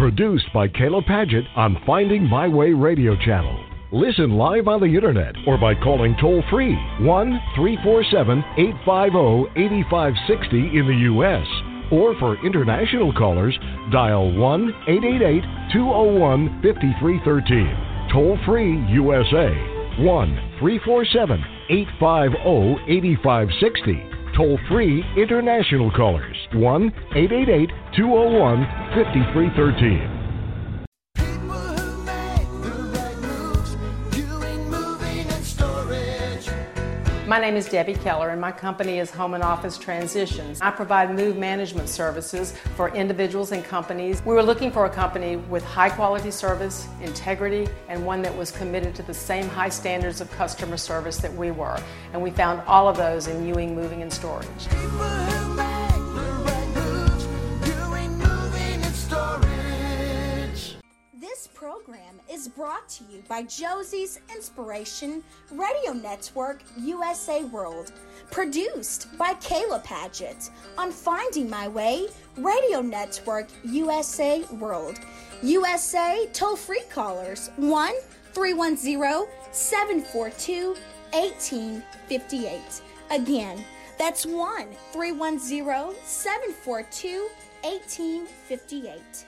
Produced by Kayla Padgett on Finding My Way radio channel. Listen live on the internet or by calling toll-free 1-347-850-8560 in the U.S. Or for international callers, dial 1-888-201-5313. Toll-free USA, 1-347-850-8560. Toll-free international callers, 1-888-201-5313. My name is Debbie Keller, and my company is Home and Office Transitions. I provide move management services for individuals and companies. We were looking for a company with high quality service, integrity, and one that was committed to the same high standards of customer service that we were. And we found all of those in Ewing Moving and Storage. This program is brought to you by Josie's Inspiration Radio Network USA World, produced by Kayla Padgett on Finding My Way Radio Network USA World. USA toll-free callers 1-310-742-1858. Again, that's 1-310-742-1858.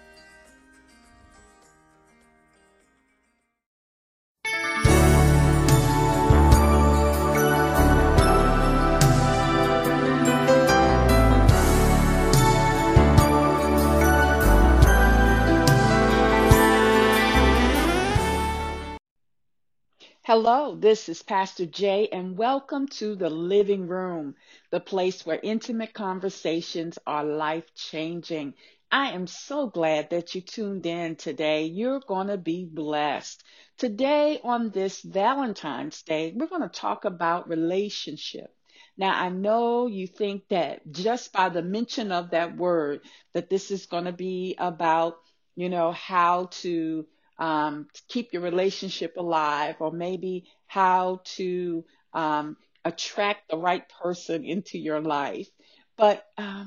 Hello, this is Pastor Jay, and welcome to the Living Room, the place where intimate conversations are life-changing. I am so glad that you tuned in today. You're going to be blessed. Today, on this Valentine's Day, we're going to talk about relationship. Now, I know you think that just by the mention of that word, that this is going to be about, how to keep your relationship alive, or maybe how to attract the right person into your life. But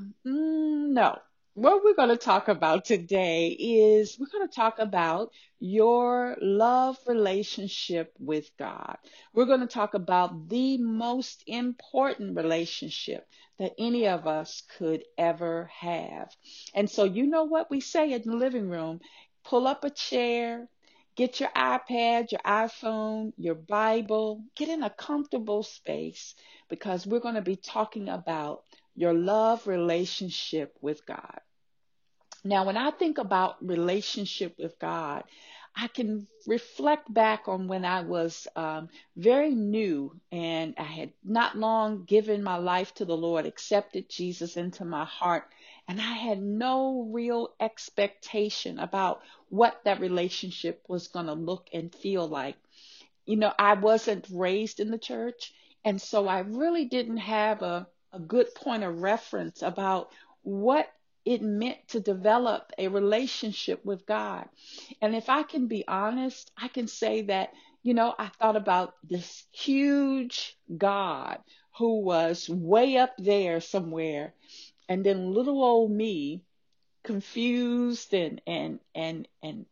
no. What we're going to talk about today is we're going to talk about your love relationship with God. We're going to talk about the most important relationship that any of us could ever have. And so you know what we say in the living room: pull up a chair, get your iPad, your iPhone, your Bible, get in a comfortable space, because we're going to be talking about your love relationship with God. Now, when I think about relationship with God, I can reflect back on when I was very new, and I had not long given my life to the Lord, accepted Jesus into my heart, and I had no real expectation about what that relationship was going to look and feel like. I wasn't raised in the church, and so I really didn't have a good point of reference about what it meant to develop a relationship with God. And if I can be honest, I can say that, I thought about this huge God who was way up there somewhere, and then little old me, confused and in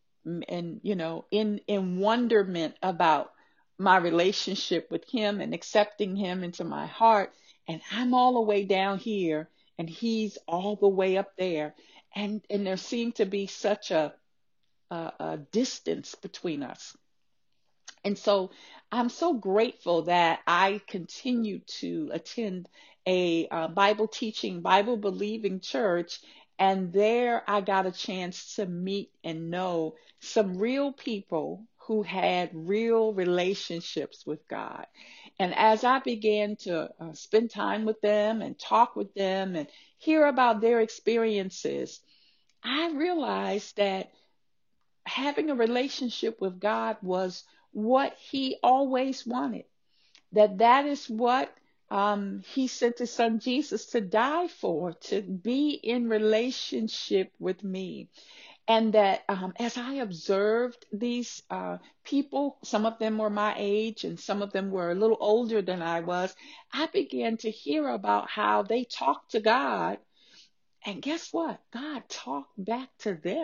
wonderment about my relationship with him and accepting him into my heart. And I'm all the way down here, and he's all the way up there. And there seemed to be such a distance between us. And so I'm so grateful that I continue to attend a Bible teaching, Bible believing church. And there I got a chance to meet and know some real people who had real relationships with God. And as I began to spend time with them and talk with them and hear about their experiences, I realized that having a relationship with God was what he always wanted. That is what he sent his son Jesus to die for, to be in relationship with me. And that as I observed these people, some of them were my age and some of them were a little older than I was, I began to hear about how they talked to God. And guess what? God talked back to them.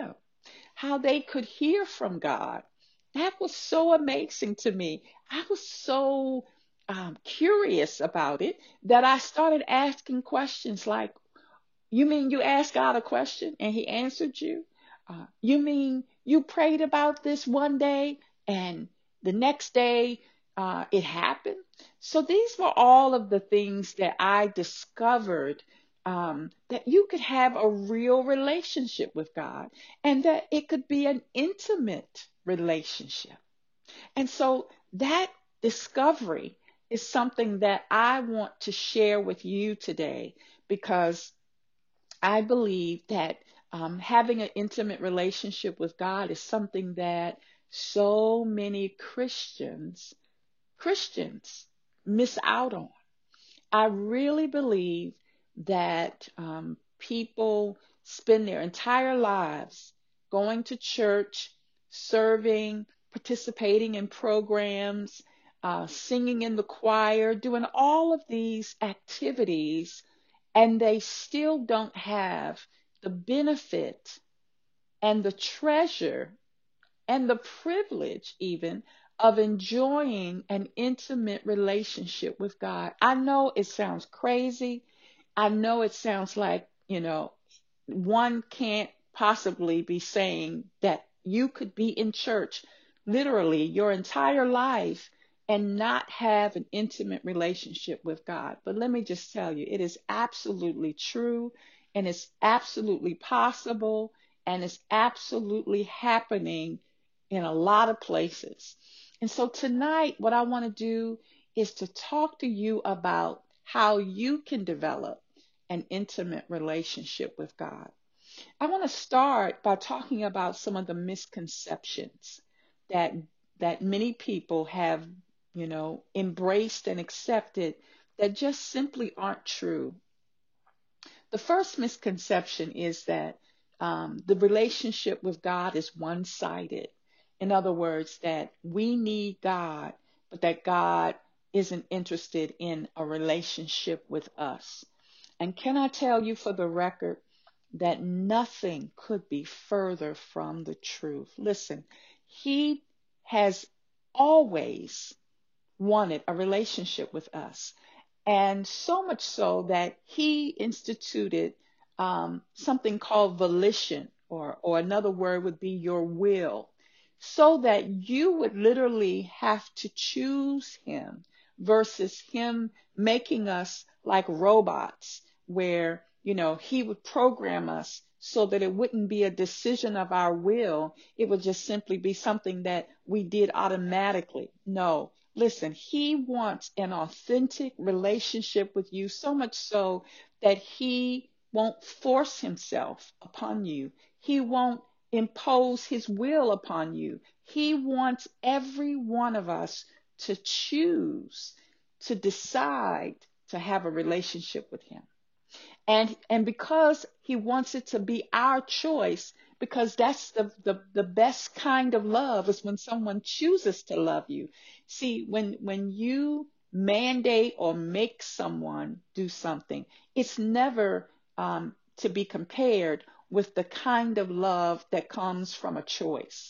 how they could hear from God. That was so amazing to me. I was so curious about it that I started asking questions like, you mean you asked God a question and he answered you? You mean you prayed about this one day and the next day it happened? So these were all of the things that I discovered, that you could have a real relationship with God and that it could be an intimate relationship. And so that discovery is something that I want to share with you today, because I believe that having an intimate relationship with God is something that so many Christians miss out on. I really believe that people spend their entire lives going to church, serving, participating in programs, singing in the choir, doing all of these activities, and they still don't have the benefit and the treasure and the privilege even of enjoying an intimate relationship with God. I know it sounds crazy. I know it sounds like, one can't possibly be saying that you could be in church literally your entire life and not have an intimate relationship with God. But let me just tell you, it is absolutely true, and it's absolutely possible, and it's absolutely happening in a lot of places. And so tonight, what I want to do is to talk to you about how you can develop an intimate relationship with God. I want to start by talking about some of the misconceptions that many people have, embraced and accepted that just simply aren't true. The first misconception is that the relationship with God is one-sided. In other words, that we need God, but that God isn't interested in a relationship with us. And can I tell you for the record that nothing could be further from the truth? Listen, he has always wanted a relationship with us. And so much so that he instituted something called volition, or another word would be your will, so that you would literally have to choose him versus him making us like robots where, he would program us so that it wouldn't be a decision of our will. It would just simply be something that we did automatically. No, listen, he wants an authentic relationship with you, so much so that he won't force himself upon you. He won't impose his will upon you. He wants every one of us to choose, to decide to have a relationship with him. And because he wants it to be our choice, because that's the best kind of love, is when someone chooses to love you. See, when you mandate or make someone do something, it's never to be compared with the kind of love that comes from a choice.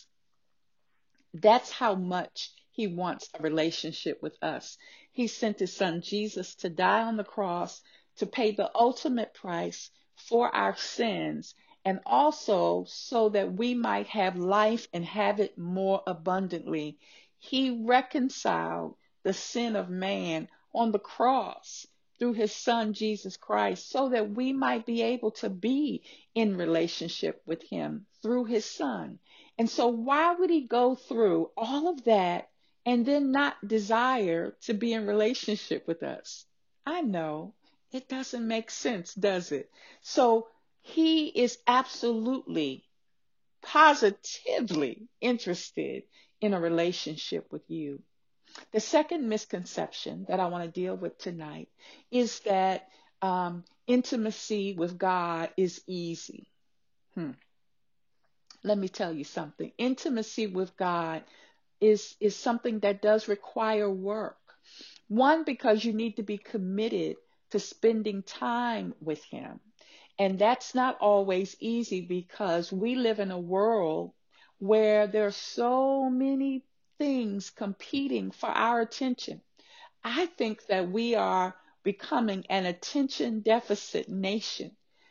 That's how much he wants a relationship with us. He sent his son Jesus to die on the cross to pay the ultimate price for our sins, and also so that we might have life and have it more abundantly. He reconciled the sin of man on the cross through his son Jesus Christ, so that we might be able to be in relationship with him through his son. And so why would he go through all of that and then not desire to be in relationship with us? I know. It doesn't make sense, does it? So he is absolutely, positively interested in a relationship with you. The second misconception that I want to deal with tonight is that intimacy with God is easy. Let me tell you something. Intimacy with God is something that does require work. One, because you need to be committed to spending time with him. And that's not always easy because we live in a world where there are so many things competing for our attention. I think that we are becoming an attention deficit nation,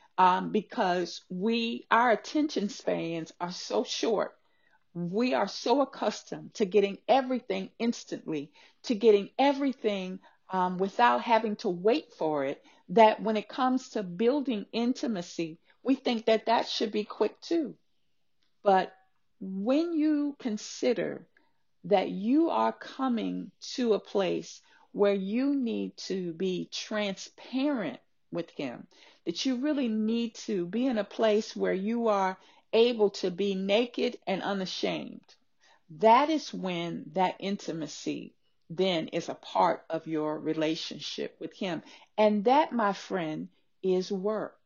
because our attention spans are so short. We are so accustomed to getting everything instantly, to getting everything without having to wait for it, that when it comes to building intimacy, we think that that should be quick too. But when you consider that you are coming to a place where you need to be transparent with Him, that you really need to be in a place where you are able to be naked and unashamed. That is when that intimacy then is a part of your relationship with Him. And that, my friend, is work.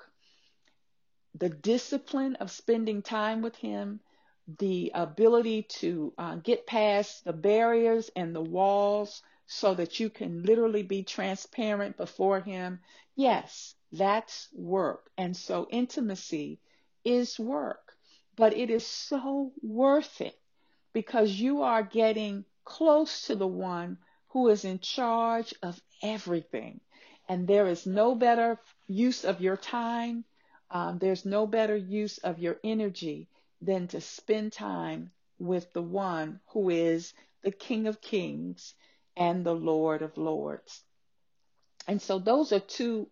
The discipline of spending time with Him, the ability to get past the barriers and the walls so that you can literally be transparent before Him. Yes, that's work. And so intimacy is work, but it is so worth it because you are getting close to the one who is in charge of everything. And there is no better use of your time. There's no better use of your energy than to spend time with the one who is the King of Kings and the Lord of Lords. And so those are two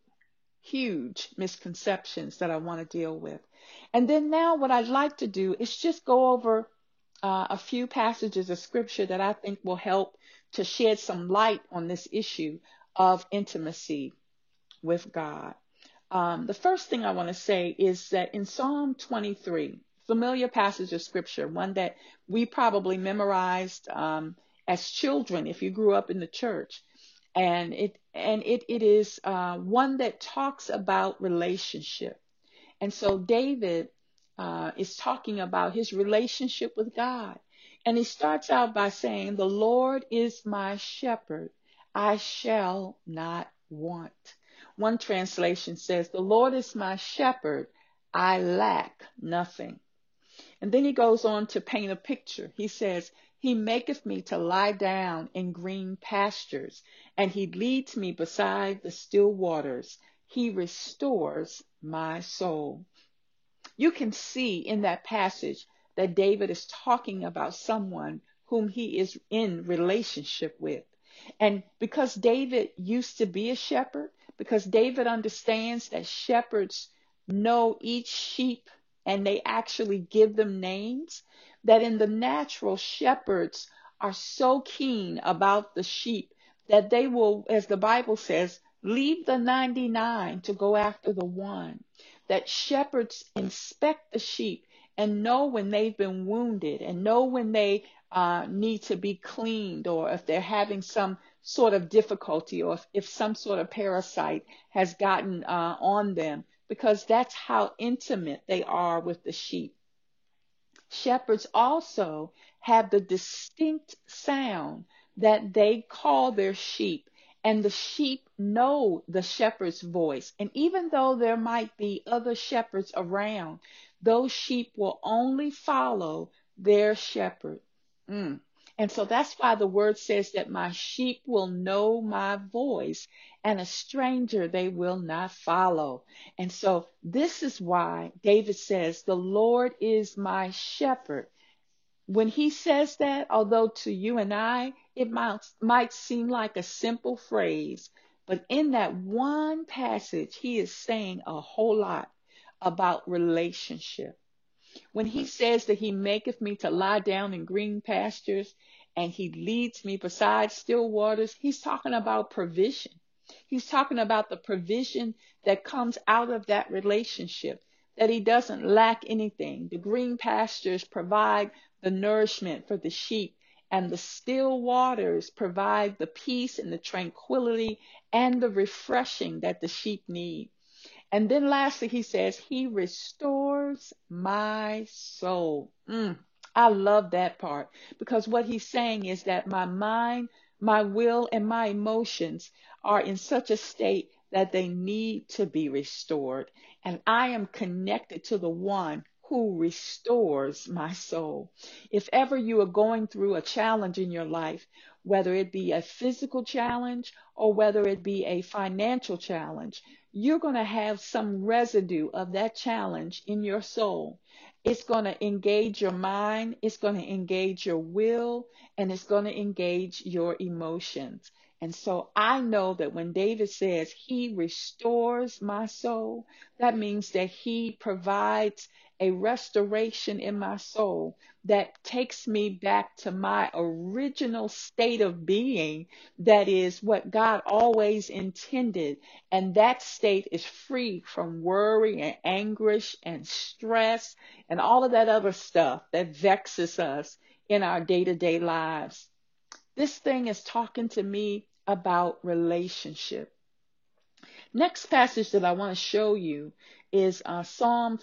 huge misconceptions that I want to deal with. And then now what I'd like to do is just go over a few passages of scripture that I think will help to shed some light on this issue of intimacy with God. The first thing I want to say is that in Psalm 23, familiar passage of scripture, one that we probably memorized as children if you grew up in the church, and it is one that talks about relationship. And so David is talking about his relationship with God, and he starts out by saying, "The Lord is my shepherd; I shall not want." One translation says, "The Lord is my shepherd, I lack nothing." And then he goes on to paint a picture. He says, "He maketh me to lie down in green pastures, and He leads me beside the still waters. He restores my soul." You can see in that passage that David is talking about someone whom he is in relationship with. And because David used to be a shepherd, because David understands that shepherds know each sheep and they actually give them names, that in the natural, shepherds are so keen about the sheep that they will, as the Bible says, leave the 99 to go after the one. That shepherds inspect the sheep and know when they've been wounded and know when they need to be cleaned, or if they're having some sort of difficulty, or if some sort of parasite has gotten on them, because that's how intimate they are with the sheep. Shepherds also have the distinct sound that they call their sheep, and the sheep know the shepherd's voice. And even though there might be other shepherds around, those sheep will only follow their shepherd. And so that's why the word says that my sheep will know my voice, and a stranger they will not follow. And so this is why David says, "The Lord is my shepherd." When he says that, although to you and I, it might seem like a simple phrase, but in that one passage, he is saying a whole lot about relationship. When he says that He maketh me to lie down in green pastures and He leads me beside still waters, he's talking about provision. He's talking about the provision that comes out of that relationship, that He doesn't lack anything. The green pastures provide the nourishment for the sheep, and the still waters provide the peace and the tranquility and the refreshing that the sheep need. And then lastly, he says, He restores my soul. I love that part, because what he's saying is that my mind, my will, and my emotions are in such a state that they need to be restored. and I am connected to the one who restores my soul. If ever you are going through a challenge in your life, whether it be a physical challenge or whether it be a financial challenge, you're going to have some residue of that challenge in your soul. It's going to engage your mind, it's going to engage your will, and it's going to engage your emotions. And so I know that when David says he restores my soul, that means that he provides a restoration in my soul that takes me back to my original state of being. That is what God always intended. And that state is free from worry and anguish and stress and all of that other stuff that vexes us in our day-to-day lives. This thing is talking to me about relationship. Next passage that I want to show you is Psalm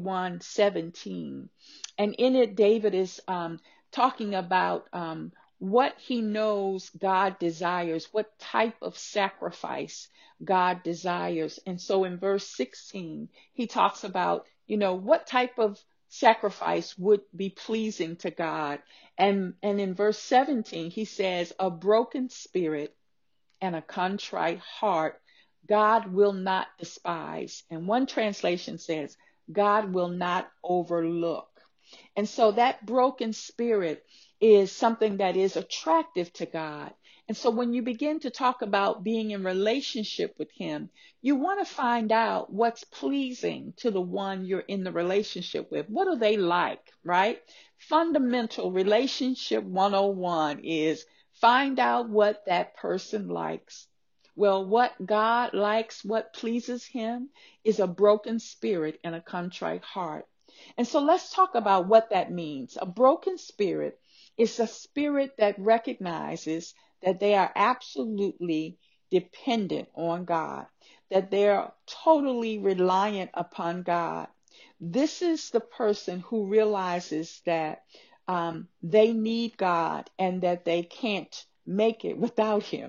51:17. And in it, David is talking about what he knows God desires, what type of sacrifice God desires. And so in verse 16, he talks about, what type of sacrifice would be pleasing to God. And in verse 17, he says, a broken spirit and a contrite heart God will not despise. And one translation says, God will not overlook. And so that broken spirit is something that is attractive to God. And so when you begin to talk about being in relationship with him, you want to find out what's pleasing to the one you're in the relationship with. What are they like, right? Fundamental relationship 101 is find out what that person likes. Well, what God likes, what pleases him, is a broken spirit and a contrite heart. And so let's talk about what that means. A broken spirit is a spirit that recognizes that they are absolutely dependent on God, that they're totally reliant upon God. This is the person who realizes that they need God and that they can't make it without him.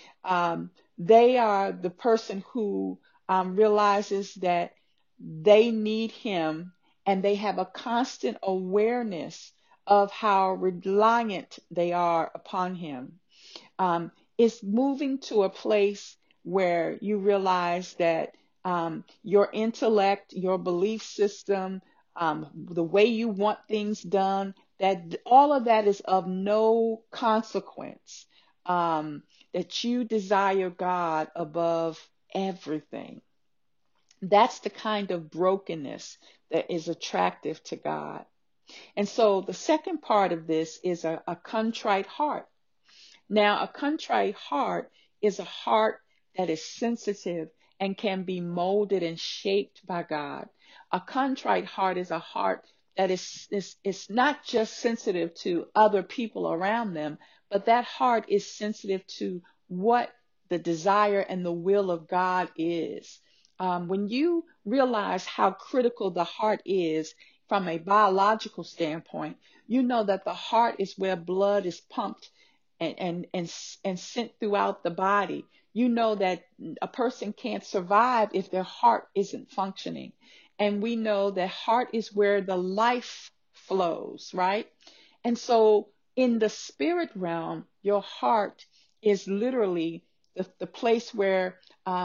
They are the person who realizes that they need him, and they have a constant awareness of how reliant they are upon him. It's moving to a place where you realize that your intellect, your belief system, the way you want things done, that all of that is of no consequence. That you desire God above everything. That's the kind of brokenness that is attractive to God. And so the second part of this is a contrite heart. Now, a contrite heart is a heart that is sensitive and can be molded and shaped by God. A contrite heart is a heart that is not just sensitive to other people around them, but that heart is sensitive to what the desire and the will of God is. When you realize how critical the heart is from a biological standpoint, you know that the heart is where blood is pumped and sent throughout the body. You know that a person can't survive if their heart isn't functioning. And we know that heart is where the life flows, right? And so in the spirit realm, your heart is literally the place where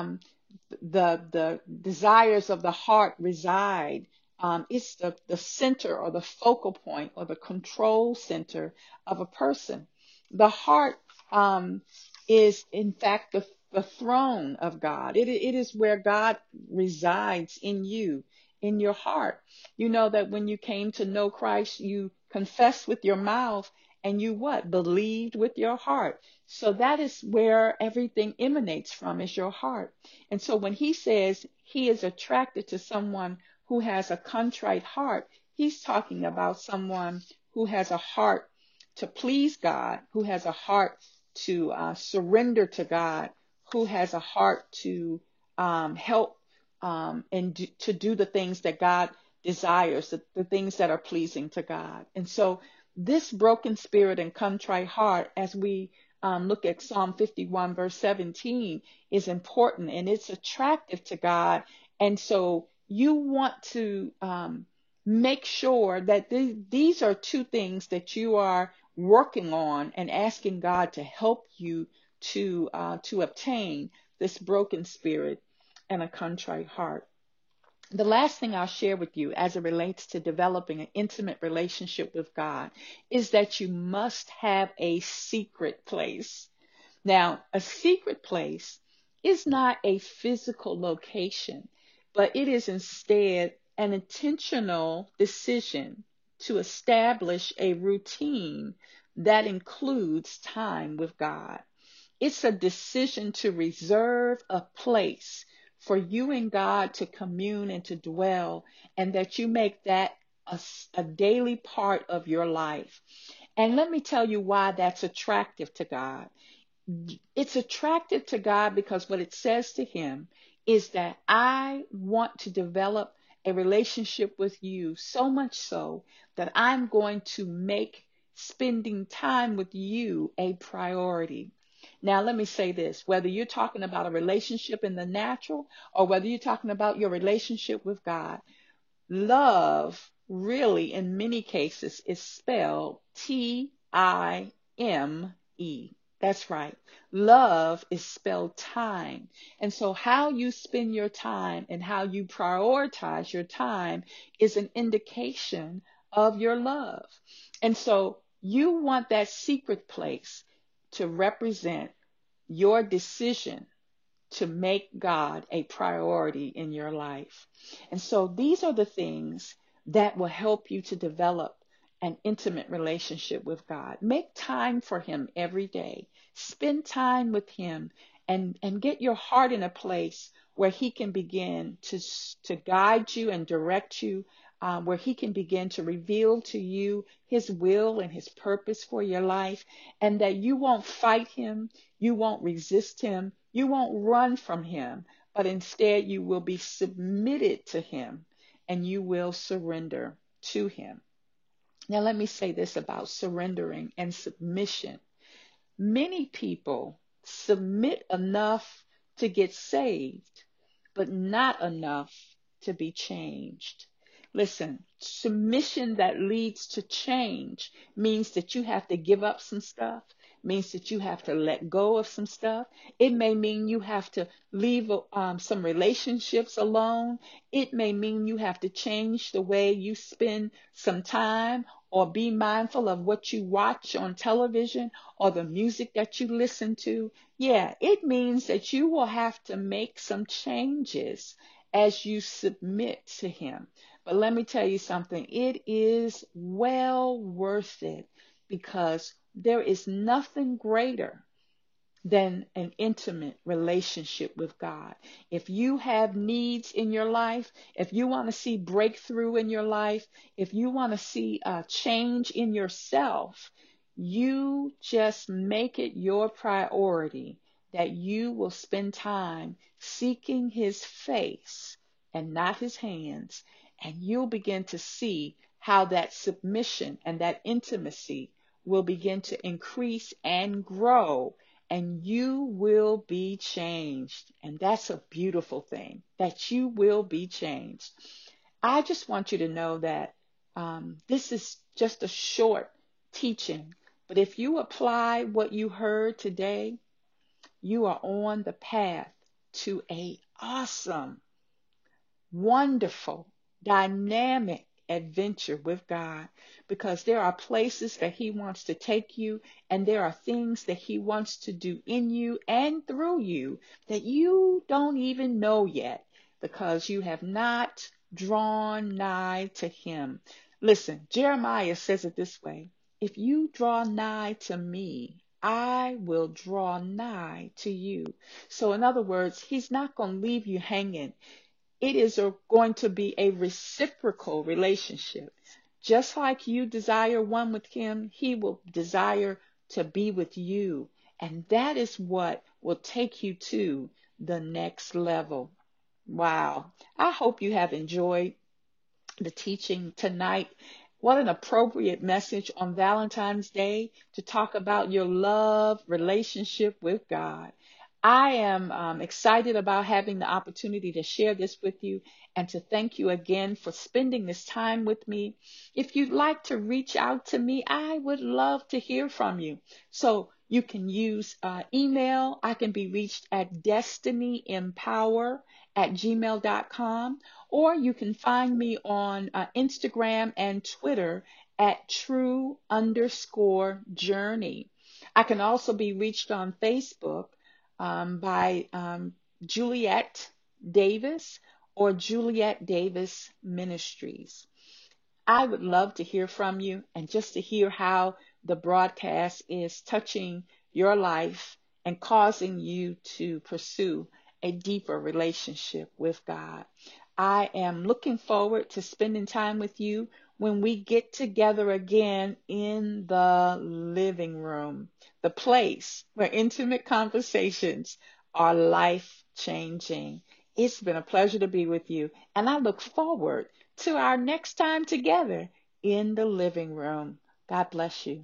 the desires of the heart reside. It's the center or the focal point or the control center of a person. The heart is, in fact, the throne of God. It is where God resides in you, in your heart. You know that when you came to know Christ, you confessed with your mouth and you what? Believed with your heart. So that is where everything emanates from, is your heart. And so when he says he is attracted to someone who has a contrite heart, he's talking about someone who has a heart to please God, who has a heart to surrender to God, who has a heart to help to do the things that God desires, the things that are pleasing to God. And so this broken spirit and contrite heart, as we look at Psalm 51 verse 17, is important, and it's attractive to God. And so you want to make sure that these are two things that you are working on and asking God to help you to obtain this broken spirit and a contrite heart. The last thing I'll share with you as it relates to developing an intimate relationship with God is that you must have a secret place. Now, a secret place is not a physical location, but it is instead an intentional decision to establish a routine that includes time with God. It's a decision to reserve a place for you and God to commune and to dwell, and that you make that a daily part of your life. And let me tell you why that's attractive to God. It's attractive to God because what it says to him is that I want to develop a relationship with you, so much so that I'm going to make spending time with you a priority. Now, let me say this, whether you're talking about a relationship in the natural or whether you're talking about your relationship with God, love really in many cases is spelled Time. That's right. Love is spelled time. And so how you spend your time and how you prioritize your time is an indication of your love. And so you want that secret place to represent your decision to make God a priority in your life. And so these are the things that will help you to develop an intimate relationship with God. Make time for him every day. Spend time with him and get your heart in a place where he can begin to guide you and direct you, where he can begin to reveal to you his will and his purpose for your life, and that you won't fight him, you won't resist him, you won't run from him, but instead you will be submitted to him and you will surrender to him. Now, let me say this about surrendering and submission. Many people submit enough to get saved, but not enough to be changed. Listen, submission that leads to change means that you have to give up some stuff, means that you have to let go of some stuff. It may mean you have to leave some relationships alone. It may mean you have to change the way you spend some time or be mindful of what you watch on television or the music that you listen to. Yeah, it means that you will have to make some changes as you submit to him. But let me tell you something, it is well worth it, because there is nothing greater than an intimate relationship with God. If you have needs in your life, if you want to see breakthrough in your life, if you want to see a change in yourself, you just make it your priority that you will spend time seeking his face and not his hands, and you'll begin to see how that submission and that intimacy will begin to increase and grow, and you will be changed. And that's a beautiful thing, that you will be changed. I just want you to know that this is just a short teaching, but if you apply what you heard today, you are on the path to a awesome, wonderful, dynamic adventure with God, because there are places that he wants to take you, and there are things that he wants to do in you and through you that you don't even know yet, because you have not drawn nigh to him. Listen, Jeremiah says it this way: if you draw nigh to me, I will draw nigh to you. So in other words, he's not going to leave you hanging. It is going to be a reciprocal relationship. Just like you desire one with him, he will desire to be with you. And that is what will take you to the next level. Wow. I hope you have enjoyed the teaching tonight. What an appropriate message on Valentine's Day to talk about your love relationship with God. I am excited about having the opportunity to share this with you and to thank you again for spending this time with me. If you'd like to reach out to me, I would love to hear from you. So you can use email. I can be reached at destinyempower@gmail.com, or you can find me on Instagram and Twitter at true_journey. I can also be reached on Facebook by Juliet Davis or Juliet Davis Ministries. I would love to hear from you and just to hear how the broadcast is touching your life and causing you to pursue a deeper relationship with God. I am looking forward to spending time with you when we get together again in the living room, the place where intimate conversations are life-changing. It's been a pleasure to be with you, and I look forward to our next time together in the living room. God bless you.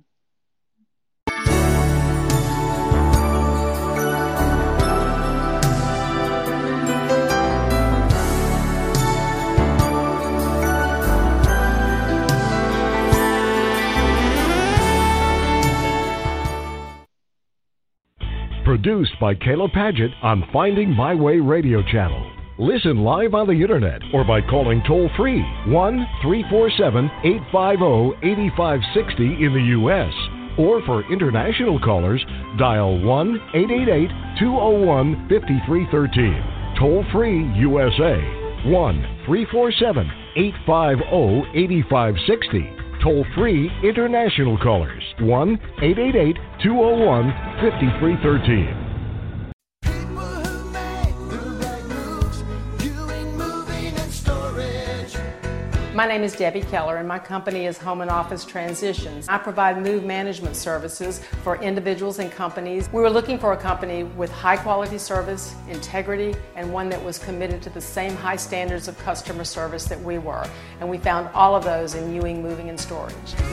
Produced by Kayla Padgett on Finding My Way Radio Channel. Listen live on the internet or by calling toll-free 1-347-850-8560 in the U.S. Or for international callers, dial 1-888-201-5313. Toll-free USA, 1-347-850-8560. Toll-free international callers, 1-888-201-5313. My name is Debbie Keller, and my company is Home and Office Transitions. I provide move management services for individuals and companies. We were looking for a company with high quality service, integrity, and one that was committed to the same high standards of customer service that we were. And we found all of those in Ewing Moving and Storage.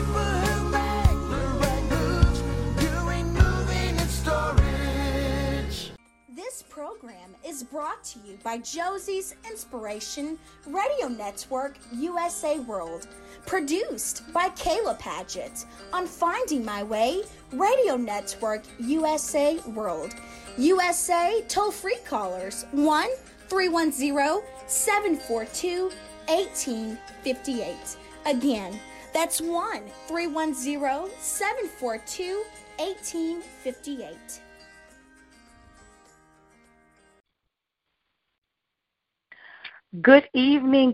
This program is brought to you by Josie's Inspiration Radio Network USA World, produced by Kayla Padgett on Finding My Way Radio Network USA World. USA toll-free callers 1-310-742-1858. Again, that's 1-310-742-1858. Good evening,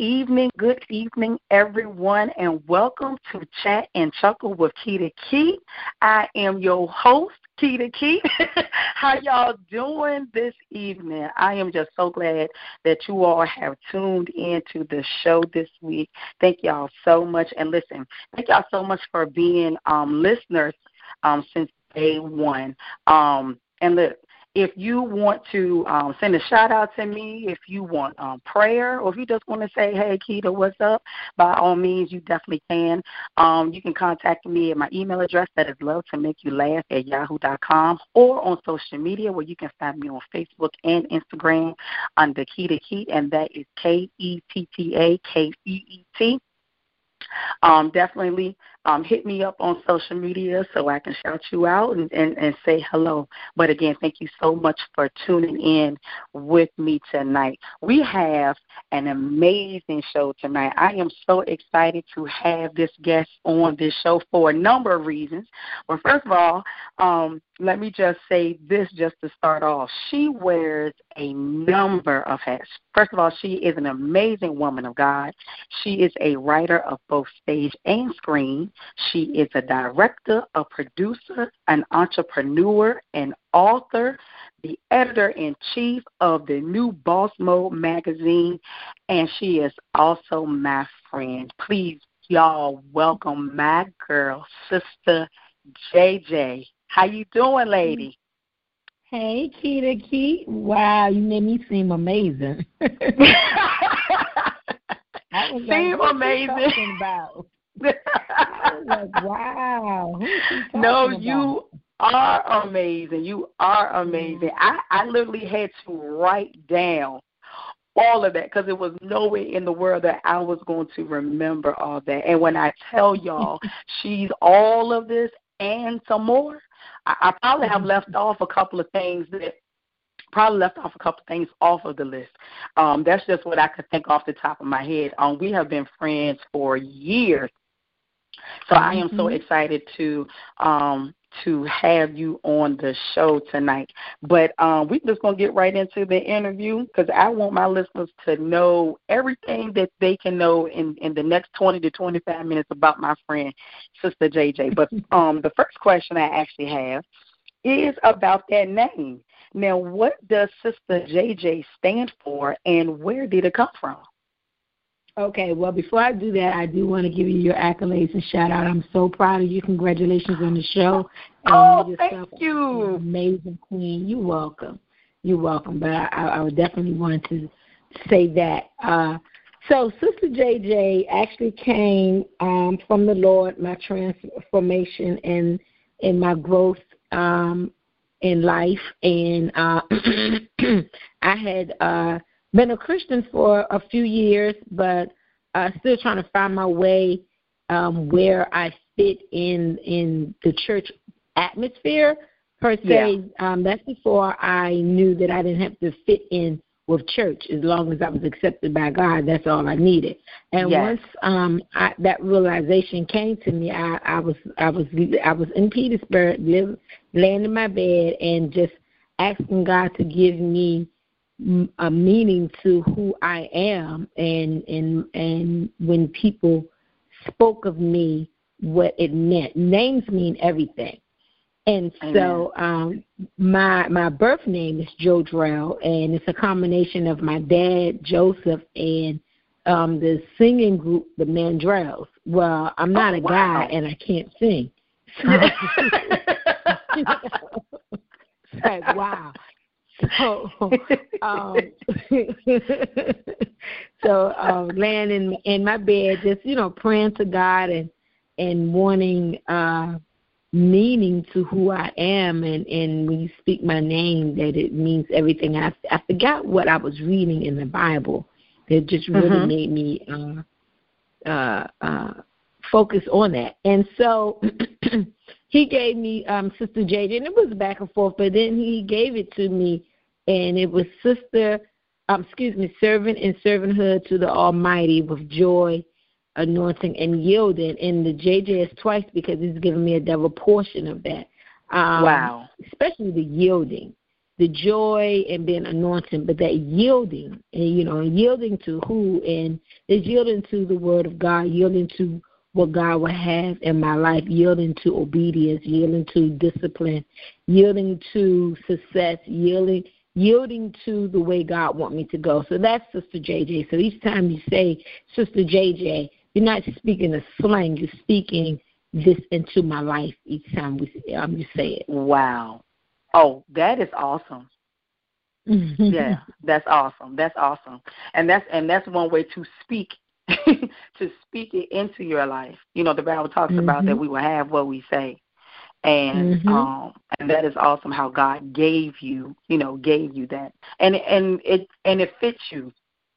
everyone, and welcome to Chat and Chuckle with Keita Keat. I am your host, Keita Keat. How y'all doing this evening? I am just so glad that you all have tuned into the show this week. Thank y'all so much. And listen, thank y'all so much for being listeners since day one. And look, if you want to send a shout-out to me, if you want prayer, or if you just want to say, hey, Keita, what's up, by all means, you definitely can. You can contact me at my email address, that is lovetomakeyoulaugh@yahoo.com, or on social media, where you can find me on Facebook and Instagram under Keita Keat, and that is KETTAKEET. Definitely hit me up on social media so I can shout you out and say hello. But again, thank you so much for tuning in with me tonight. We have an amazing show tonight. I am so excited to have this guest on this show for a number of reasons. Well, first of all, let me just say this just to start off. She wears a number of hats. First of all, she is an amazing woman of God. She is a writer of both stage and screen. She is a director, a producer, an entrepreneur, an author, the editor-in-chief of the new Boss Mode magazine, and she is also my friend. Please, y'all, welcome my girl, Sister JJ. How you doing, lady? Hey, Keita Keat. Wow, you made me seem amazing. I was seem like, amazing. What you talking about? I was like, wow. Who is she talking No, about? you are amazing. You are amazing. I literally had to write down all of that because it was no way in the world that I was going to remember all that. And when I tell y'all she's all of this and some more, I probably have left off a couple of things off of the list. That's just what I could think off the top of my head. We have been friends for years. So I am so excited to have you on the show tonight. But we're just going to get right into the interview because I want my listeners to know everything that they can know in the next 20 to 25 minutes about my friend, Sister JJ. But the first question I actually have is about that name. Now, what does Sister JJ stand for, and where did it come from? Okay, well, before I do that, I do want to give you your accolades and shout out. I'm so proud of you. Congratulations on the show. And thank you. Amazing queen. You're welcome. You're welcome. But I would definitely want to say that. So Sister JJ actually came from the Lord, my transformation and my growth in life. And I had been a Christian for a few years, but still trying to find my way where I fit in the church atmosphere, per se. Yeah. That's before I knew that I didn't have to fit in with church. As long as I was accepted by God, that's all I needed. And once that realization came to me, I was in Petersburg, laying in my bed and just asking God to give me a meaning to who I am, and when people spoke of me, what it meant. Names mean everything. And so my birth name is Jodrell, and it's a combination of my dad, Joseph, and the singing group, the Mandrells. Well, I'm not a guy, and I can't sing. So, like, wow. So, laying in my bed, just praying to God and wanting meaning to who I am, and when you speak my name, that it means everything. I forgot what I was reading in the Bible that just really made me focus on that. And so he gave me Sister JJ, and it was back and forth, but then he gave it to me, and it was servant and servanthood to the Almighty with joy, anointing, and yielding. And the JJ is twice because he's given me a double portion of that. Wow. Especially the yielding, the joy and being anointed, but that yielding, and yielding to who? And it's yielding to the word of God, yielding to what God will have in my life, yielding to obedience, yielding to discipline, yielding to success, yielding to the way God wants me to go. So that's Sister JJ. So each time you say Sister JJ, you're not speaking a slang. You're speaking this into my life each time you say it. Wow. Oh, that is awesome. Yeah, that's awesome. That's awesome. And that's one way to speak to speak it into your life. The Bible talks about that we will have what we say. And that is awesome how God gave you that. And it fits you.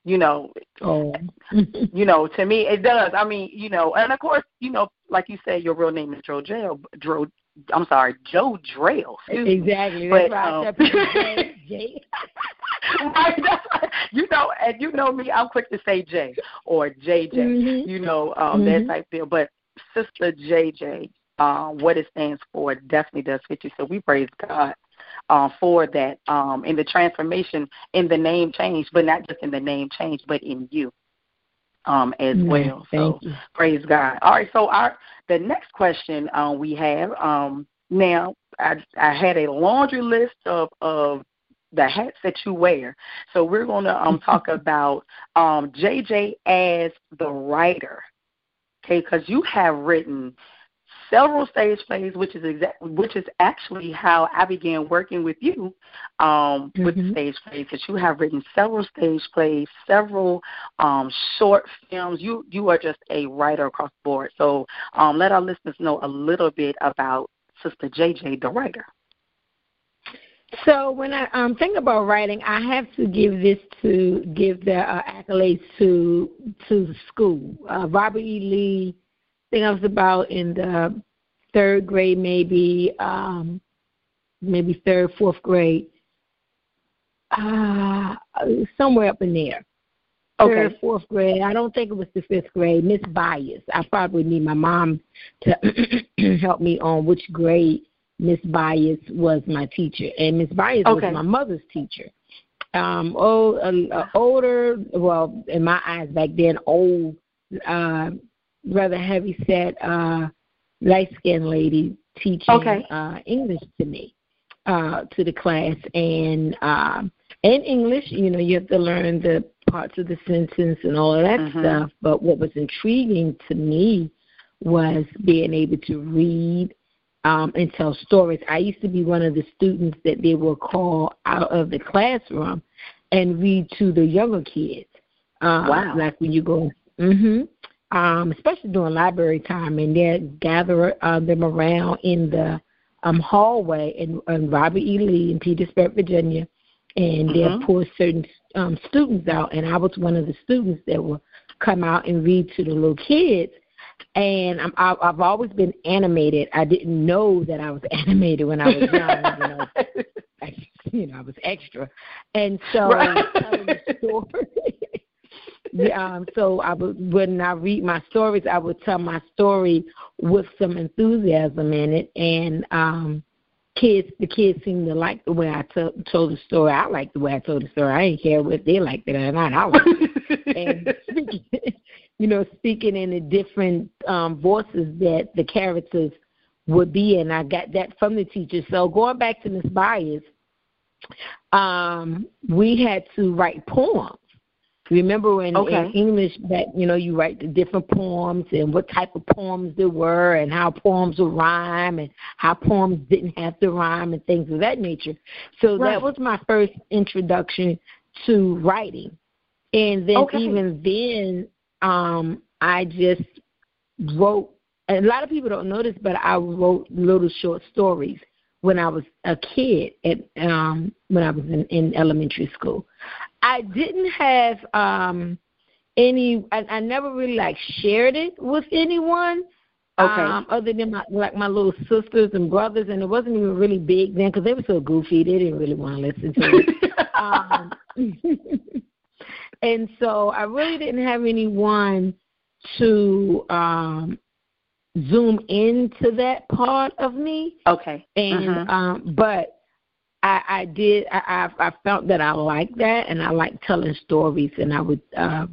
To me it does. I mean, and of course, like you said, your real name is Jodrell. Jodrell. Exactly. But, that's right. That's right. And you know me, I'm quick to say J or JJ. That type deal. But Sister JJ, what it stands for definitely does fit you. So we praise God for that, in the transformation, in the name change, but not just in the name change, but in you as well. So praise God. All right, so the next question we have, now I had a laundry list of the hats that you wear. So we're going to talk about JJ as the writer, okay, because you have written several stage plays, which is actually how I began working with you with the stage plays. That you have written several stage plays, several short films. You are just a writer across the board. So let our listeners know a little bit about Sister JJ, the writer? So when I think about writing, I have to give the accolades to the school. Robert E. Lee, I think I was about in the third grade, maybe third, fourth grade, somewhere up in there. Okay. Third, fourth grade. I don't think it was the fifth grade. Miss Byers. I probably need my mom to help me on which grade Miss Byers was my teacher. And Miss Byers was my mother's teacher. Older, well, in my eyes back then, old, rather heavy-set, light-skinned lady teaching English to me, to the class. And English, you have to learn the parts of the sentence and all of that stuff. But what was intriguing to me was being able to read and tell stories. I used to be one of the students that they will call out of the classroom and read to the younger kids. Wow. Like when you go, especially during library time, and they gather them around in the hallway in Robert E. Lee in Petersburg, Virginia, and they'll pull certain students out, and I was one of the students that will come out and read to the little kids. And I've always been animated. I didn't know that I was animated when I was young. I was extra, and so telling the story. So when I read my stories, I would tell my story with some enthusiasm in it, and the kids seem to like the way I told the story. I like the way I told the story. I didn't care what they liked it or not. I liked it. And speaking in the different voices that the characters would be in. I got that from the teacher. So going back to Miss Byers, we had to write poems. Remember in English that, you write the different poems and what type of poems there were and how poems would rhyme and how poems didn't have to rhyme and things of that nature. So that was my first introduction to writing. And then even then, I just wrote, and a lot of people don't know this, but I wrote little short stories when I was a kid, when I was in elementary school. I didn't have I never really shared it with anyone. Other than my little sisters and brothers, and it wasn't even really big then because they were so goofy. They didn't really want to listen to it. And so I really didn't have anyone to zoom into that part of me. And but I did. I felt that I liked that, and I liked telling stories, and I would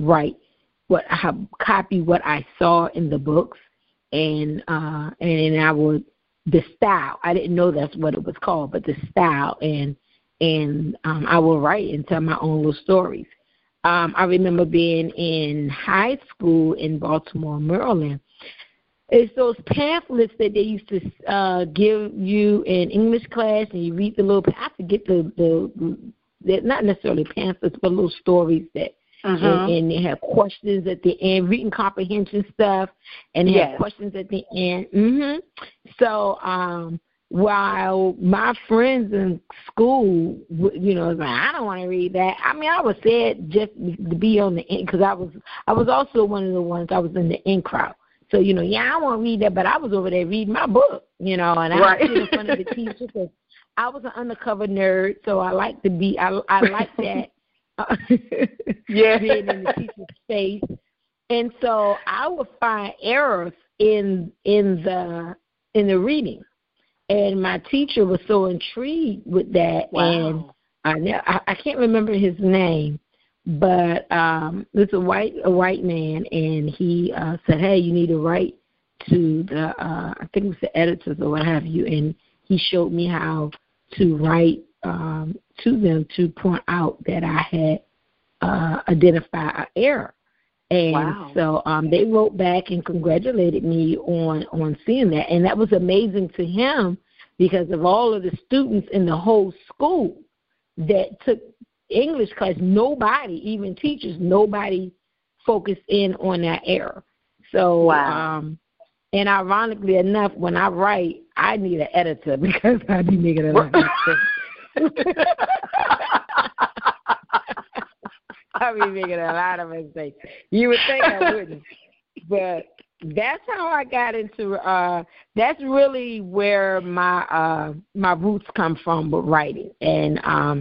copy what I saw in the books, and I would the style. I didn't know that's what it was called, but the style, and I would write and tell my own little stories. I remember being in high school in Baltimore, Maryland. It's those pamphlets that they used to give you in English class, and you read the little. I forget the not necessarily pamphlets, but little stories that, and they have questions at the end, reading comprehension stuff, and they have questions at the end. So while my friends in school, was like, I don't want to read that. I mean, I was sad just to be on the end because I was also one of the ones I was in the in crowd. So, I want to read that, but I was over there reading my book, and I was in front of the teacher because I was an undercover nerd, so I like to be, I like that, being in the teacher's face. And so I would find errors in the reading. And my teacher was so intrigued with that, and I can't remember his name. But it's a white man, and he said, "Hey, you need to write to the I think it was the editors or what have you." And he showed me how to write to them to point out that I had identified an error. And so they wrote back and congratulated me on seeing that, and that was amazing to him because of all of the students in the whole school that took English class. Nobody, even teachers, nobody focused in on that error. So, and ironically enough, when I write, I need an editor because I be making a lot of mistakes. I be making a lot of mistakes. You would think I wouldn't, but that's how I got into. That's really where my roots come from with writing, and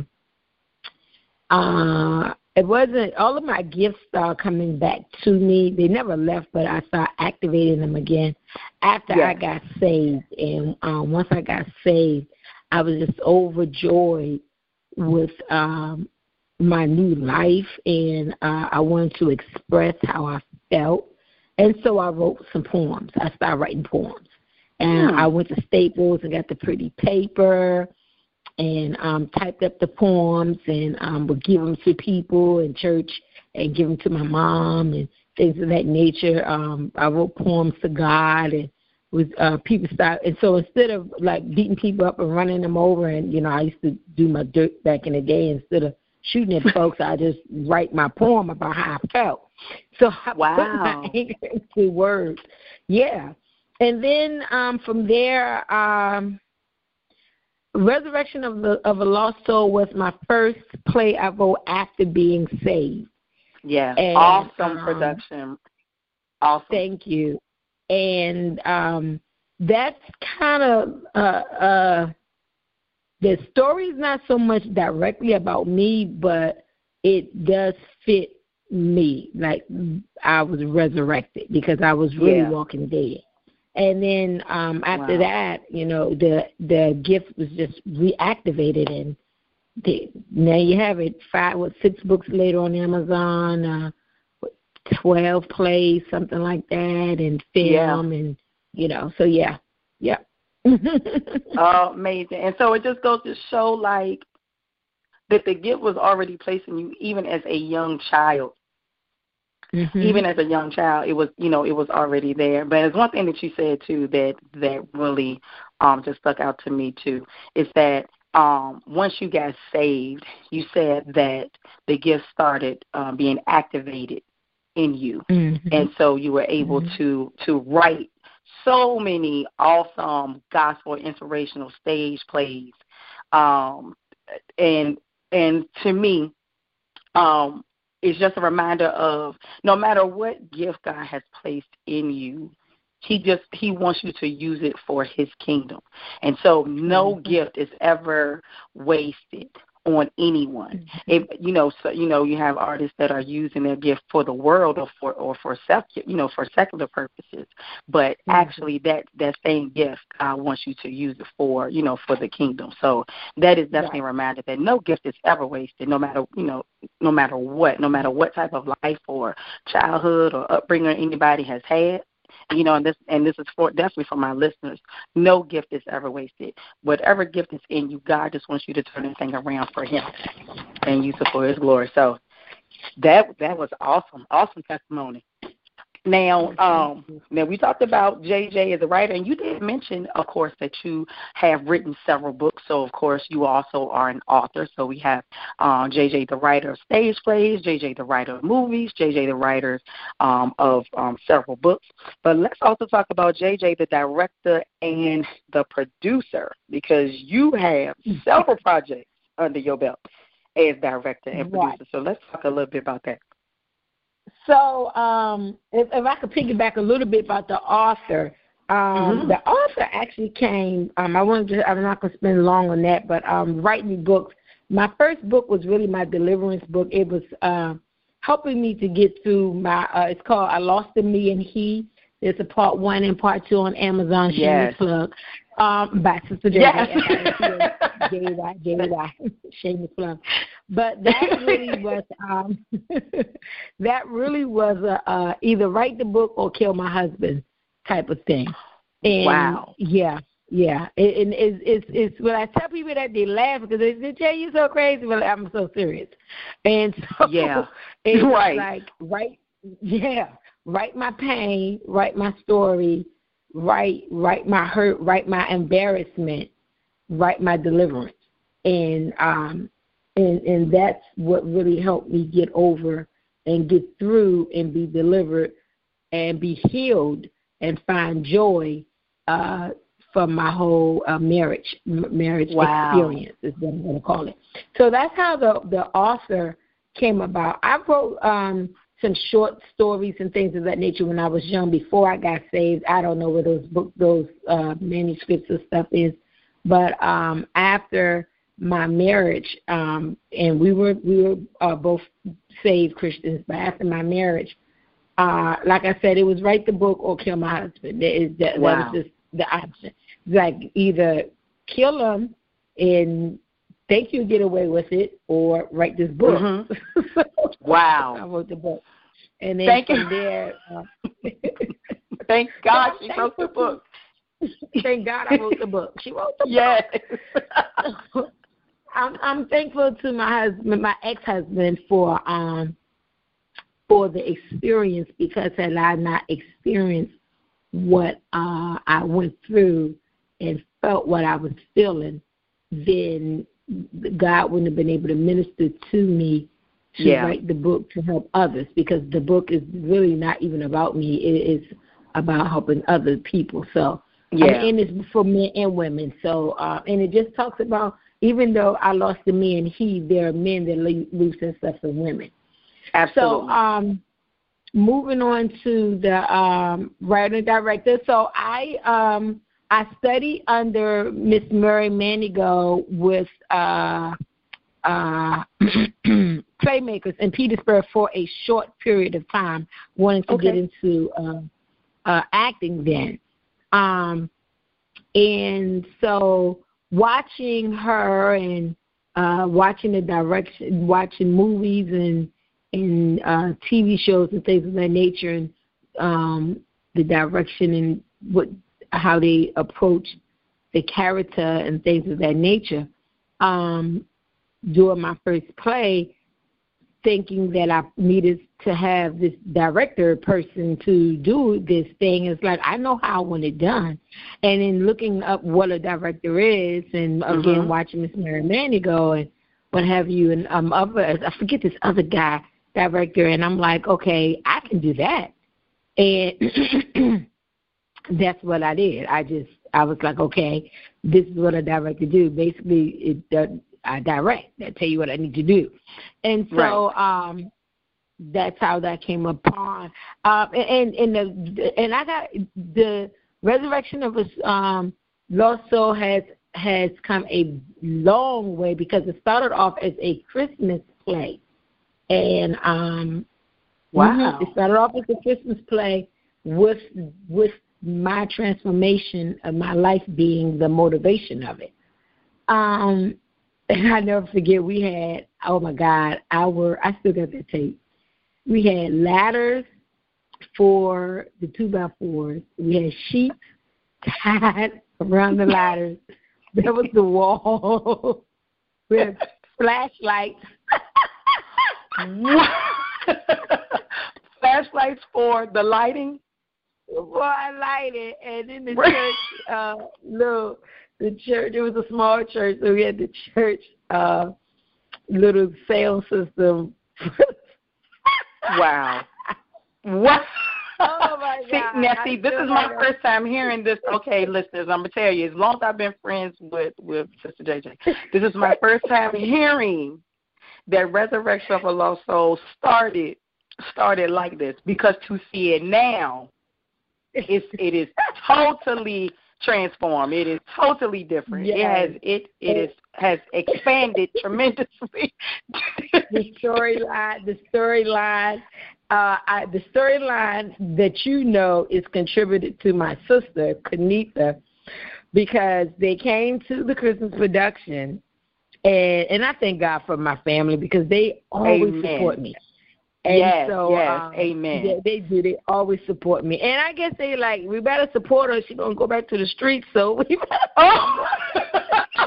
it wasn't all of my gifts started coming back to me. They never left, but I started activating them again after I got saved. And once I got saved, I was just overjoyed with my new life, and I wanted to express how I felt. And so I wrote some poems. I started writing poems. And I went to Staples and got the pretty paper and typed up the poems and would give them to people in church and give them to my mom and things of that nature. I wrote poems to God, and with people start. And so instead of like beating people up and running them over, and I used to do my dirt back in the day, instead of shooting at folks, I just write my poem about how I felt. So I put my anger into words. Yeah. And then from there, Resurrection of a Lost Soul was my first play I wrote after being saved. Yeah, and, awesome production. Awesome. Thank you. And that's kind of the story is not so much directly about me, but it does fit me. Like I was resurrected because I was really walking dead. And then after that, the gift was just reactivated, and now you have it. 6 books later on Amazon, 12 plays, something like that, and film, and so yeah. Amazing. And so it just goes to show, like, that the gift was already placed in you, even as a young child. Mm-hmm. Even as a young child, it was, it was already there. But there's one thing that you said too that really just stuck out to me too, is that once you got saved, you said that the gift started being activated in you, and so you were able to write so many awesome gospel inspirational stage plays, and to me, it's just a reminder of no matter what gift God has placed in you, He wants you to use it for His kingdom. And so no gift is ever wasted on anyone. You have artists that are using their gift for the world or for secular purposes. But actually that same gift, God wants you to use it for the kingdom. So that is definitely a reminder that no gift is ever wasted, no matter what type of life or childhood or upbringing anybody has had. And this is definitely for my listeners. No gift is ever wasted. Whatever gift is in you, God just wants you to turn this thing around for Him and use it for His glory. So that was awesome testimony. Now, we talked about JJ as a writer, and you did mention, of course, that you have written several books. So, of course, you also are an author. So we have JJ, the writer of stage plays, JJ, the writer of movies, JJ, the writer of several books. But let's also talk about JJ, the director and the producer, because you have several projects under your belt as director and producer. So let's talk a little bit about that. So if I could piggyback a little bit about the author, the author actually came, I'm not going to spend long on that, but writing books. My first book was really my deliverance book. It was helping me to get through my, it's called I Lost in Me and He. There's a part 1 and part 2 on Amazon, shameless plug, by Sister J. J.Y. Shameless plug. But that really was either write the book or kill my husband type of thing. And wow. Yeah. It's when I tell people that, they laugh because they say, "Jay, you're so crazy." Well, I'm so serious. And so it's like write my pain, write my story, write my hurt, write my embarrassment, write my deliverance. And that's what really helped me get over and get through and be delivered and be healed and find joy from my whole marriage Wow. experience is what I'm going to call it. So that's how the author came about. I wrote some short stories and things of that nature when I was young before I got saved. I don't know where those manuscripts and stuff is, but after my marriage, and we were both saved Christians, but after my marriage, like I said, it was write the book or kill my husband. That was just the option. Like either kill him and think you'll get away with it, or write this book. Mm-hmm. So Wow. I wrote the book. And then from there, thank God she wrote the book. Thank God I wrote the book. She wrote the Yes. book. I'm thankful to my husband, my ex-husband, for the experience, because had I not experienced what I went through and felt what I was feeling, then God wouldn't have been able to minister to me to write the book to help others, because the book is really not even about me. It is about helping other people. So, and it's for men and women. So, and it just talks about, even though I lost the man, there are men that lose and stuff for women. Absolutely. So, moving on to the writer and director. So I studied under Miss Mary Manigault with Playmakers in Petersburg for a short period of time, wanting to get into acting then. And so watching her and watching the direction, watching movies and TV shows and things of that nature, and the direction and how they approach the character and things of that nature. During my first play, thinking that I needed to have this director person to do this thing, it's like, I know how I want it done. And in looking up what a director is, and again watching Miss Mary Manigault and what have you, and I forget this other guy director, and I'm like, okay, I can do that. And that's what I did. I was like, okay, this is what a director do. Basically, I direct. I tell you what I need to do. And so that's how that came upon. And I got the Resurrection of a Lost Soul has come a long way, because it started off as a Christmas play. And it started off as a Christmas play with my transformation of my life being the motivation of it. And I never forget, we had, oh my God, I still got that tape. We had ladders for the 2x4s. We had sheets tied around the ladders. There was the wall. We had flashlights. Flashlights for the lighting? Well, I lighted, and in the church, the church, it was a small church, so we had the church little sound system. Wow. What? Oh, my God. See, this is my first time hearing this. Okay, listeners, I'm going to tell you, as long as I've been friends with Sister JJ, this is my first time hearing that Resurrection of a Lost Soul started like this, because to see it now, it is totally transformed. It is totally different. Yes. It has expanded tremendously. The storyline that you know is contributed to my sister Kenita, because they came to the Christmas production, and I thank God for my family, because they always support me. And amen. Yeah, they do. They always support me. And I guess they like, we better support her. She's going to go back to the streets, so we better.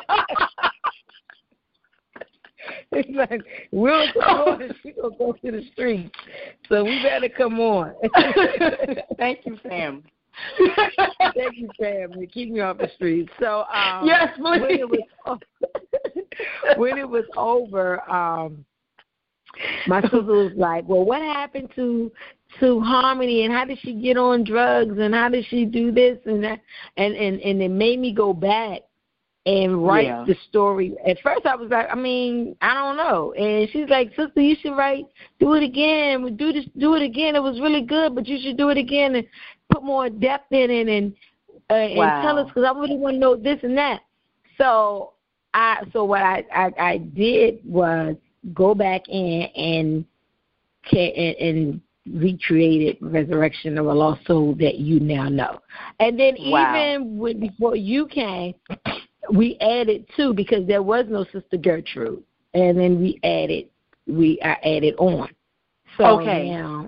It's like, we'll support her. She's going to go to the streets, so we better come on. Thank you, Sam. Thank you, family. Keep me off the streets. So, yes, please. When it was over, My sister was like, well, what happened to Harmony, and how did she get on drugs, and how did she do this and that? And it made me go back and write the story. At first I was like, I don't know. And she's like, sister, you should do it again. Do it again. It was really good, but you should do it again and put more depth in it and tell us, because I really want to know this and that. So what I did was go back in and recreated Resurrection of a Lost Soul that you now know. And then even before you came, we added two, because there was no Sister Gertrude, and then I added on. So now,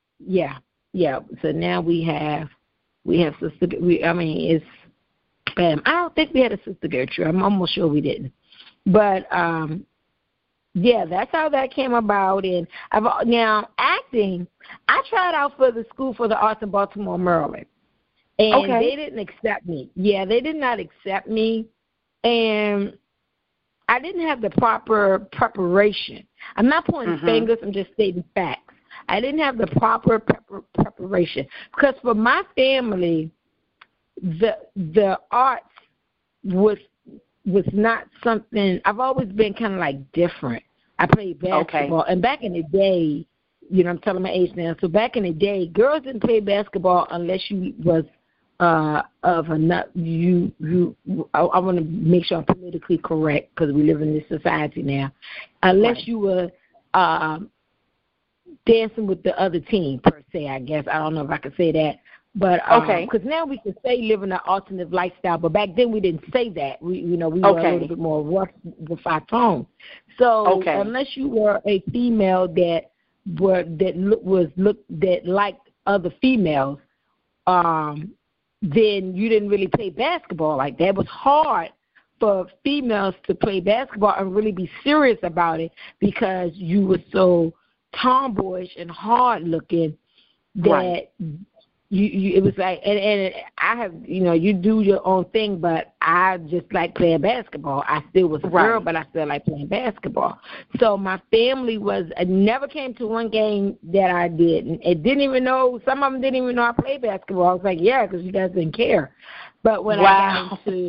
so now we have Sister. It's. I don't think we had a Sister Gertrude. I'm almost sure we didn't. But that's how that came about. And now acting, I tried out for the School for the Arts in Baltimore, Maryland, and they didn't accept me. Yeah, they did not accept me, and I didn't have the proper preparation. I'm not pointing fingers. I'm just stating facts. I didn't have the proper preparation, because for my family, the arts was not something. I've always been kind of like different. I played basketball, and back in the day, I'm telling my age now. So back in the day, girls didn't play basketball unless you was of enough. I want to make sure I'm politically correct, because we live in this society now. Unless you were dancing with the other team per se, I guess. I don't know if I could say that. But because now we can say living an alternative lifestyle, but back then we didn't say that. We were a little bit more rough with our tone. So unless you were a female that liked other females, then you didn't really play basketball like that. It was hard for females to play basketball and really be serious about it, because you were so tomboyish and hard looking that. It was like, and I have, you do your own thing, but I just like playing basketball. I still was a girl, but I still like playing basketball. So my family I never came to one game that I did. And it didn't even know, some of them didn't even know I played basketball. I was like, yeah, because you guys didn't care. But when I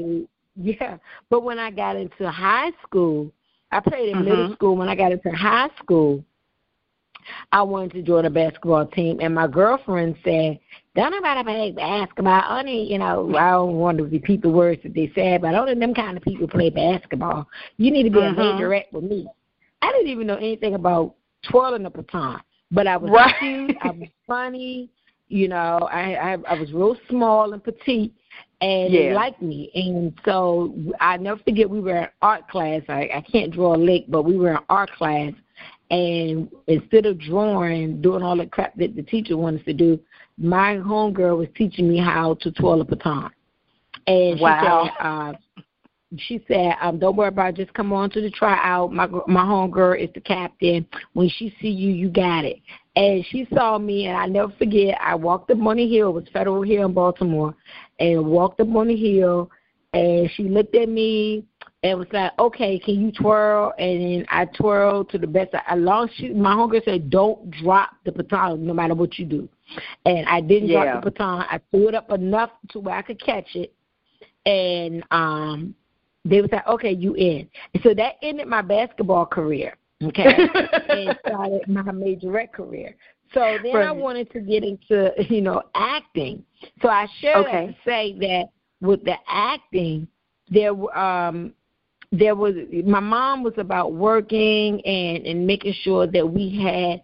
got into high school, I played in middle school. When I got into high school, I wanted to join a basketball team, and my girlfriend said, don't nobody play basketball. Only, I don't want to repeat the words that they said, but only them kind of people play basketball. You need to be a majorette with me. I didn't even know anything about twirling a baton, but I was cute, I was funny, I was real small and petite, and they liked me. And so I never forget, we were in art class. I can't draw a lick, but we were in art class. And instead of doing all the crap that the teacher wanted us to do, my homegirl was teaching me how to twirl a baton. And she said, don't worry about it. Just come on to the tryout. My homegirl is the captain. When she see you, you got it. And she saw me, and I never forget, I walked up on the hill. It was Federal Hill in Baltimore. And walked up on the hill, and she looked at me. And was like, okay, can you twirl? And then I twirled to the best. My homegirl said, don't drop the baton no matter what you do. And I didn't drop the baton. I threw it up enough to where I could catch it. And they was like, okay, you in. And so that ended my basketball career, okay, and started my majorette career. So then I wanted to get into, acting. So I share that to say that with the acting, there was, my mom was about working and making sure that we had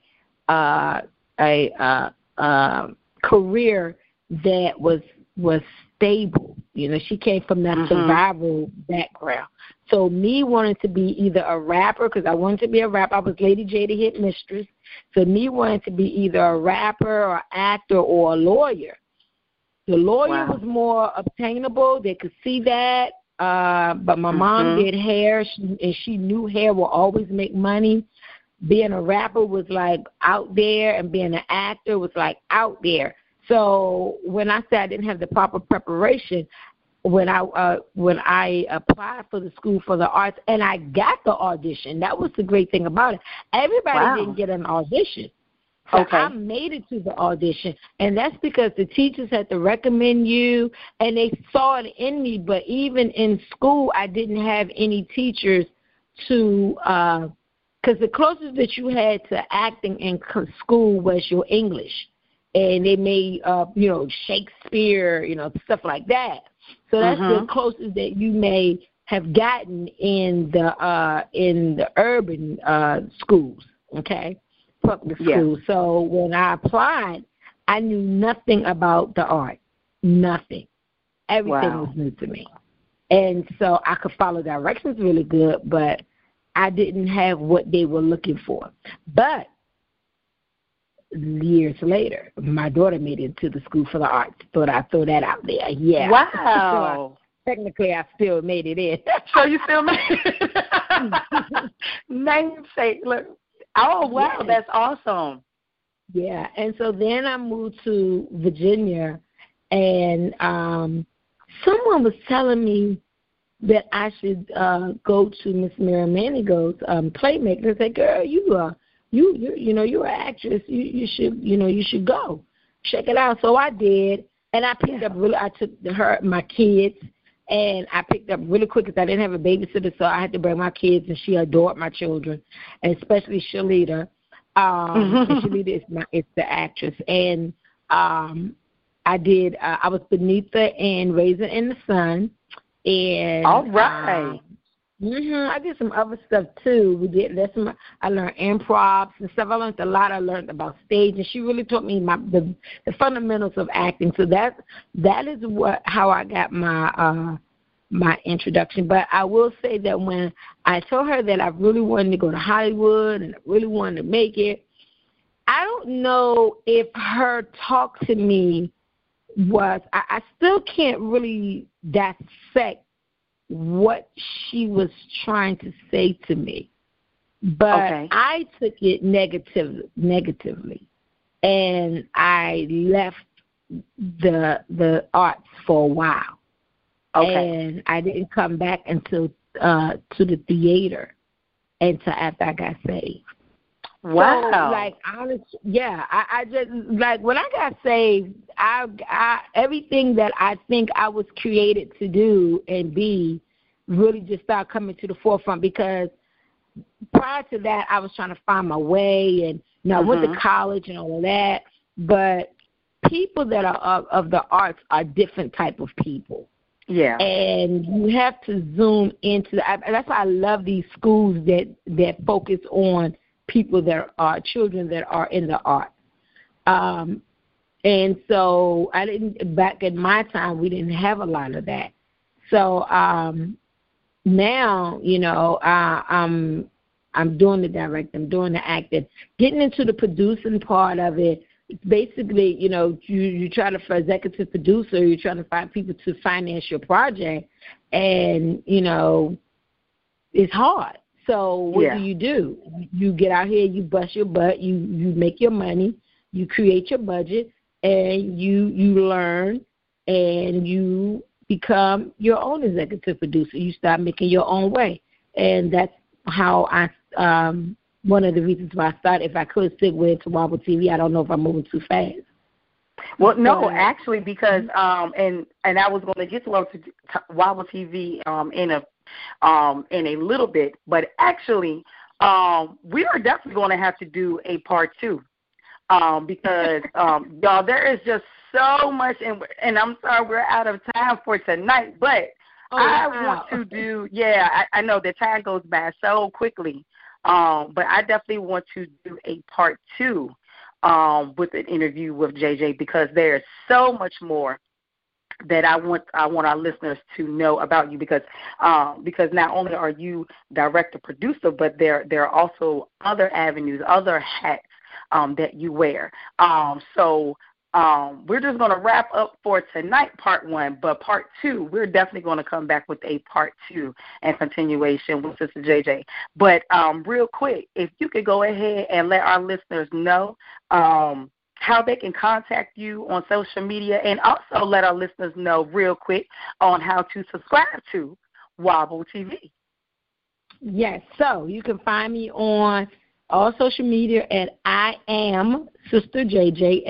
a career that was stable. She came from that survival background. So me wanting to be either a rapper, because I wanted to be a rapper. I was Lady J, the hit mistress. So me wanting to be either a rapper or actor or a lawyer. The lawyer was more obtainable. They could see that. But my mom did hair, and she knew hair will always make money. Being a rapper was like out there, and being an actor was like out there. So when I said I didn't have the proper preparation, when I applied for the School for the Arts, and I got the audition. That was the great thing about it. Everybody didn't get an audition. So I made it to the audition, and that's because the teachers had to recommend you, and they saw it in me. But even in school, I didn't have any teachers to because the closest that you had to acting in school was your English, and they made Shakespeare, stuff like that. So that's the closest that you may have gotten in the urban schools, public schools. So when I applied, I knew nothing about the art, nothing. Everything was new to me, and so I could follow directions really good, but I didn't have what they were looking for. But years later, my daughter made it to the School for the Arts. Thought I'd throw that out there. Yeah. Wow. So technically, I still made it in. So you still made it? Namesake. Look. Oh, wow. That's awesome. Yeah. And so then I moved to Virginia, and someone was telling me that I should go to Miss Miriam Manigault's Playmaker. I said, "Girl, you're an actress. You should go check it out." So I did, and I picked up I took my kids, and I picked up really quick because I didn't have a babysitter, so I had to bring my kids, and she adored my children, and especially Shalita. And Shalita is the actress, and I did. I was Benita in Raisin in the Sun. And all right. I did some other stuff too. I learned improv and stuff. I learned a lot. I learned about stage, and she really taught me the fundamentals of acting. So that is how I got my introduction. But I will say that when I told her that I really wanted to go to Hollywood and I really wanted to make it, I don't know if her talk to me was, I still can't really dissect what she was trying to say to me. But I took it negatively, and I left the arts for a while. And I didn't come back until to the theater until after I got saved. Wow. So, honestly, I just, when I got saved, I everything that I think I was created to do and be really just started coming to the forefront, because prior to that, I was trying to find my way, and I went to college and all of that, but people that are of the arts are different type of people. Yeah. And you have to zoom into that. That's why I love these schools that focus on people that are children that are in the arts. And so back in my time, we didn't have a lot of that. So now, I'm doing the directing, I'm doing the acting, getting into the producing part of it. It's basically, you try to, for executive producer, you're trying to find people to finance your project, and, it's hard. So what do? You get out here, you bust your butt, you make your money, you create your budget, and you learn, and you become your own executive producer. You start making your own way. And that's how one of the reasons why I started. If I could segue into Wobble TV, I don't know if I'm moving too fast. Well, no, actually, because and I was going to get to Wobble TV in a little bit, but actually, we are definitely going to have to do a part 2, because y'all, there is just so much, and I'm sorry we're out of time for tonight, but I want to do. I know the time goes by so quickly, but I definitely want to do a part 2 with an interview with JJ, because there's so much more that I want our listeners to know about you, because not only are you director producer, but there are also other avenues, other hats that you wear. So we're just going to wrap up for tonight, part 1, but part 2, we're definitely going to come back with a part 2 and continuation with Sister JJ. But real quick, if you could go ahead and let our listeners know how they can contact you on social media, and also let our listeners know real quick on how to subscribe to Wobble TV. Yes, so you can find me on all social media at I am Sister JJ,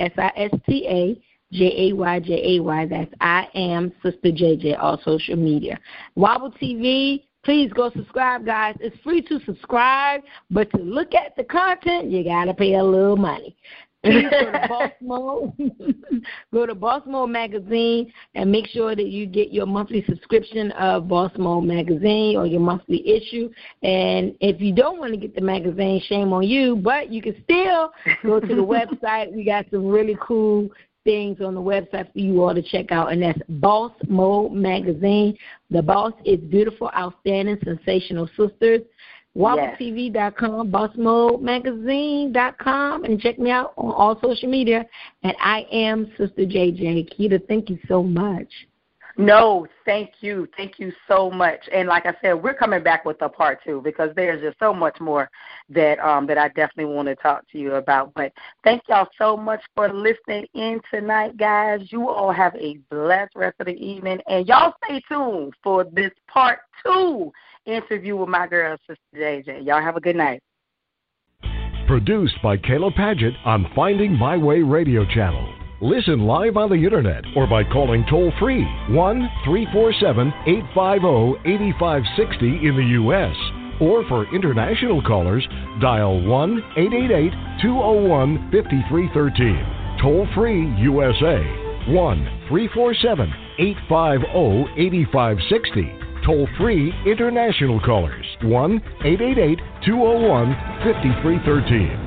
SISTAJAYJAY. That's I am Sister JJ, all social media. Wobble TV, please go subscribe, guys. It's free to subscribe, but to look at the content, you got to pay a little money. Please go to Boss Mode. Go to Boss Mode Magazine and make sure that you get your monthly subscription of Boss Mode Magazine or your monthly issue. And if you don't want to get the magazine, shame on you, but you can still go to the website. We got some really cool things on the website for you all to check out, and that's Boss Mode Magazine. The boss is beautiful, outstanding, sensational sisters. WobbleTV.com, BossModeMagazine.com, and check me out on all social media. And I am Sister JJ. Keita, thank you so much. No, thank you. Thank you so much. And like I said, we're coming back with a part 2 because there's just so much more that that I definitely want to talk to you about. But thank y'all so much for listening in tonight, guys. You all have a blessed rest of the evening. And y'all stay tuned for this part 2 interview with my girl, Sister JJ. Y'all have a good night. Produced by Kayla Padgett on Finding My Way Radio Channel. Listen live on the internet or by calling toll-free 1-347-850-8560 in the U.S. Or for international callers, dial 1-888-201-5313. Toll-free USA, 1-347-850-8560. Toll-free international callers, 1-888-201-5313.